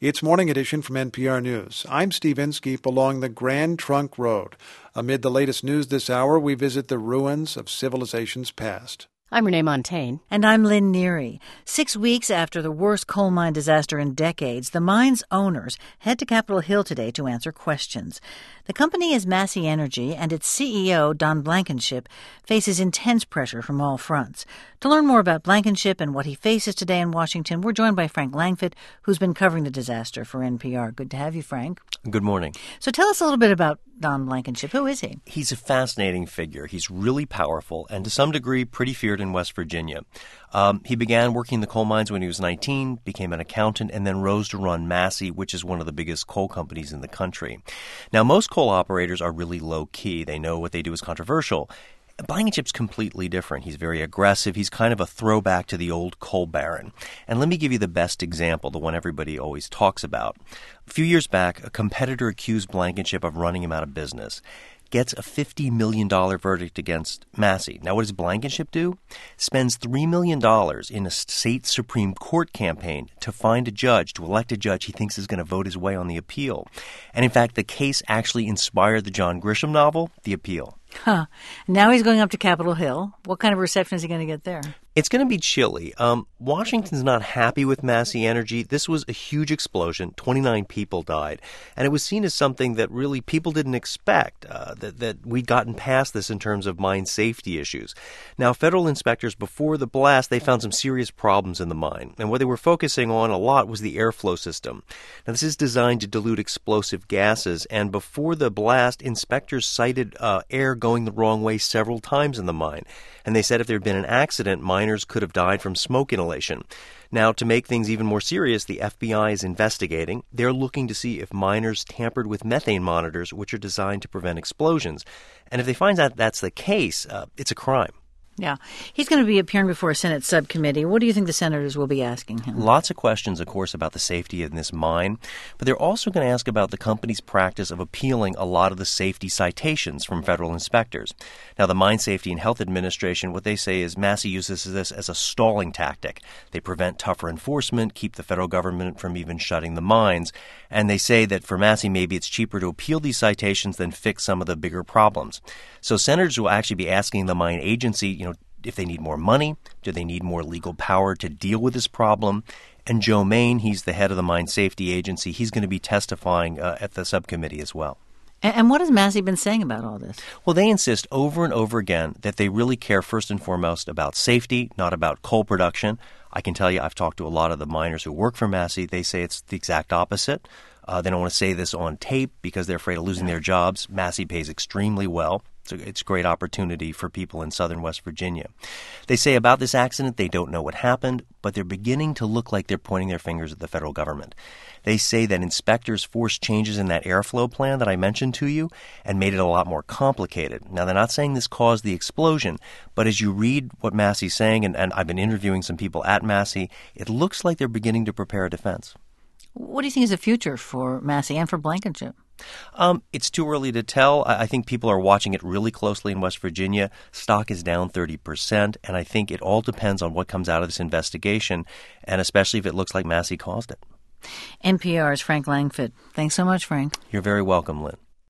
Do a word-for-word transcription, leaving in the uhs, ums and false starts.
It's Morning Edition from N P R News. I'm Steve Inskeep along the Grand Trunk Road. Amid the latest news this hour, we visit the ruins of civilizations past. I'm Renee Montaigne. And I'm Lynn Neary. Six weeks after the worst coal mine disaster in decades, the mine's owners head to Capitol Hill today to answer questions. The company is Massey Energy, and its C E O, Don Blankenship, faces intense pressure from all fronts. To learn more about Blankenship and what he faces today in Washington, we're joined by Frank Langfitt, who's been covering the disaster for N P R. Good to have you, Frank. Good morning. So tell us a little bit about Don Blankenship. Who is he? He's a fascinating figure. He's really powerful and to some degree pretty feared in West Virginia. Um, he began working in the coal mines when he was nineteen, became an accountant, and then rose to run Massey, which is one of the biggest coal companies in the country. Now, most coal operators are really low-key. They know what they do is controversial. Blankenship's completely different. He's very aggressive. He's kind of a throwback to the old coal baron. And let me give you the best example, the one everybody always talks about. A few years back, a competitor accused Blankenship of running him out of business. Gets a fifty million dollars verdict against Massey. Now, what does Blankenship do? Spends three million dollars in a state Supreme Court campaign to find a judge, to elect a judge he thinks is going to vote his way on the appeal. And in fact, the case actually inspired the John Grisham novel, The Appeal. Huh. Now he's going up to Capitol Hill. What kind of reception is he going to get there? It's going to be chilly. Um, Washington's not happy with Massey Energy. This was a huge explosion. twenty-nine people died. And it was seen as something that really people didn't expect, uh, that, that we'd gotten past this in terms of mine safety issues. Now, federal inspectors, before the blast, they found some serious problems in the mine. And what they were focusing on a lot was the airflow system. Now, this is designed to dilute explosive gases. And before the blast, inspectors cited uh, air going the wrong way several times in the mine. And they said if there had been an accident, miners could have died from smoke inhalation. Now, to make things even more serious, the F B I is investigating. They're looking to see if miners tampered with methane monitors, which are designed to prevent explosions. And if they find out that's the case, uh, it's a crime. Yeah. He's going to be appearing before a Senate subcommittee. What do you think the senators will be asking him? Lots of questions, of course, about the safety in this mine. But they're also going to ask about the company's practice of appealing a lot of the safety citations from federal inspectors. Now, the Mine Safety and Health Administration, what they say is Massey uses this as a stalling tactic. They prevent tougher enforcement, keep the federal government from even shutting the mines. And they say that for Massey, maybe it's cheaper to appeal these citations than fix some of the bigger problems. So senators will actually be asking the mine agency, you know, if they need more money, do they need more legal power to deal with this problem? And Joe Main, he's the head of the Mine Safety Agency. He's going to be testifying uh, at the subcommittee as well. And, and what has Massey been saying about all this? Well, they insist over and over again that they really care first and foremost about safety, not about coal production. I can tell you I've talked to a lot of the miners who work for Massey. They say it's the exact opposite. Uh, they don't want to say this on tape because they're afraid of losing their jobs. Massey pays extremely well. It's a, it's a great opportunity for people in southern West Virginia. They say about this accident they don't know what happened, but they're beginning to look like they're pointing their fingers at the federal government. They say that inspectors forced changes in that airflow plan that I mentioned to you and made it a lot more complicated. Now, they're not saying this caused the explosion, but as you read what Massey's saying, and, and I've been interviewing some people at Massey, it looks like they're beginning to prepare a defense. What do you think is the future for Massey and for Blankenship? Um, it's too early to tell. I, I think people are watching it really closely in West Virginia. Stock is down thirty percent, and I think it all depends on what comes out of this investigation, and especially if it looks like Massey caused it. N P R's Frank Langfitt. Thanks so much, Frank. You're very welcome, Lynn.